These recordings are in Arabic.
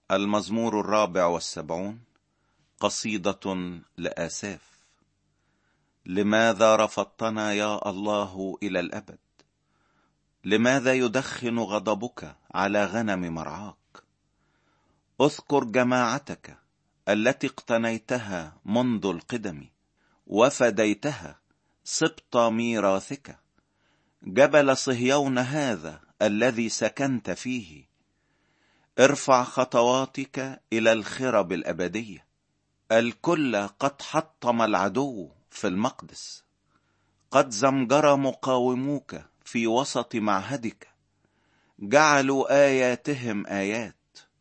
المزمور 74. قصيدة لآساف. لماذا رفضتنا يا الله إلى الأبد؟ لماذا يدخن غضبك على غنم مرعاك؟ اذكر جماعتك التي اقتنيتها منذ القدم وفديتها سبط ميراثك، جبل صهيون هذا الذي سكنت فيه. ارفع خطواتك إلى الخرب الأبدية. الكل قد حطم العدو في المقدس، قد زمجر مقاوموك في وسط معهدك، جعلوا آياتهم آيات.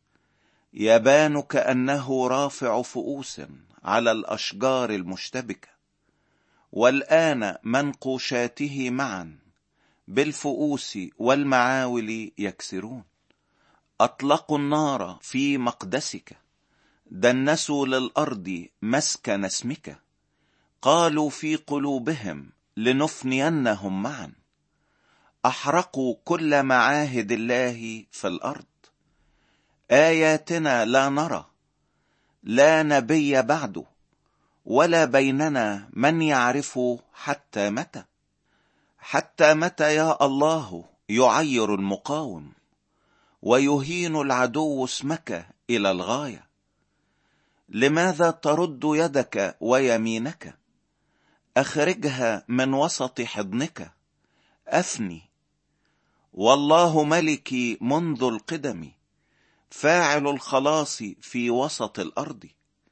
يبان كأنه رافع فؤوس على الأشجار المشتبكة، والآن منقوشاته معا بالفؤوس والمعاول يكسرون. أطلقوا النار في مقدسك، دنسوا للأرض مسكن اسمك. قالوا في قلوبهم لنفنينهم معا، أحرقوا كل معاهد الله في الأرض. آياتنا لا نرى، لا نبي بعده، ولا بيننا من يعرف حتى متى. حتى متى يا الله يعير المقاوم ويهين العدو اسمك إلى الغاية؟ لماذا ترد يدك ويمينك؟ أخرجها من وسط حضنك. أثني والله ملكي منذ القدم، فاعل الخلاص في وسط الأرض.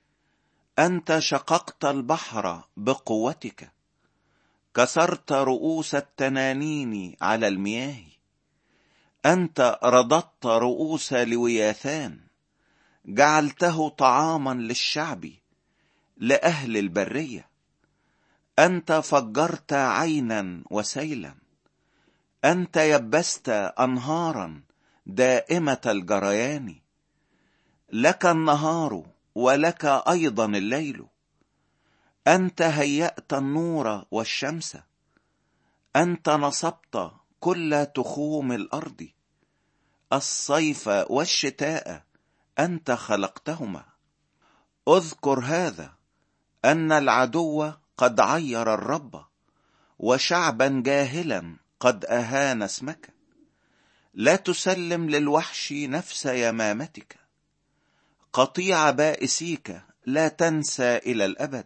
أنت شققت البحر بقوتك، كسرت رؤوس التنانين على المياه. أنت رددت رؤوس لوياثان، جعلته طعاما للشعب لأهل البرية. أنت فجرت عينا وسيلا، أنت يبست أنهارا دائمة الجريان. لك النهار ولك أيضا الليل، أنت هيأت النور والشمس. أنت نصبت كل تخوم الأرض، الصيف والشتاء أنت خلقتهما. اذكر هذا أن العدو قد عير الرب، وشعبا جاهلا قد أهان اسمك. لا تسلم للوحش نفس يمامتك، قطيع بائسيك لا تنسى إلى الأبد.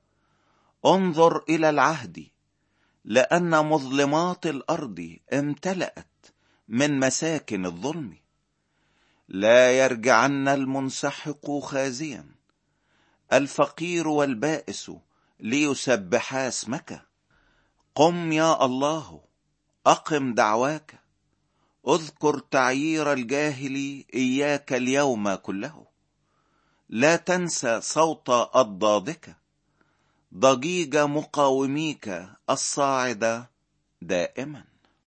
انظر إلى العهد، لأن مظلمات الأرض امتلأت من مساكن الظلم. لا يرجعن المنسحق خازيا، الفقير والبائس ليسبحا اسمك. قم يا الله، أقم دعواك. اذكر تعيير الجاهل إياك اليوم كله. لا تنسى صوت أضدادك، ضجيج مقاوميك الصاعد دائما.